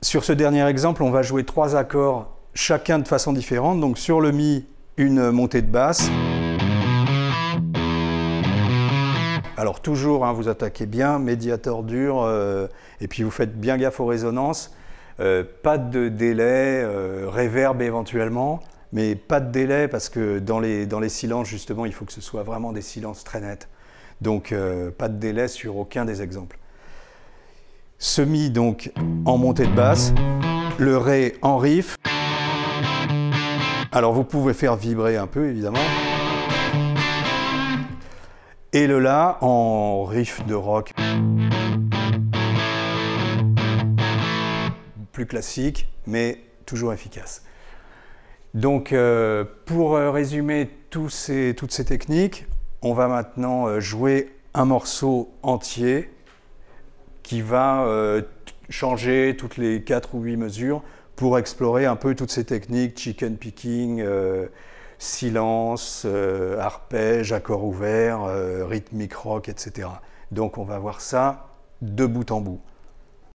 Sur ce dernier exemple, on va jouer 3 accords, chacun de façon différente. Donc sur le Mi, une montée de basse. Alors toujours, hein, vous attaquez bien, médiator dur, et puis vous faites bien gaffe aux résonances. Pas de délai, reverb éventuellement, mais pas de délai parce que dans les silences, justement, il faut que ce soit vraiment des silences très nets. Donc pas de délai sur aucun des exemples. Ce Mi donc en montée de basse, le Ré en riff. Alors vous pouvez faire vibrer un peu évidemment. Et le La en riff de rock. Plus classique, mais toujours efficace. Donc pour résumer toutes ces techniques, on va maintenant jouer un morceau entier qui va changer toutes les 4 ou 8 mesures pour explorer un peu toutes ces techniques, chicken picking, silence, arpège, accord ouvert, rythmique rock, etc. Donc on va voir ça de bout en bout.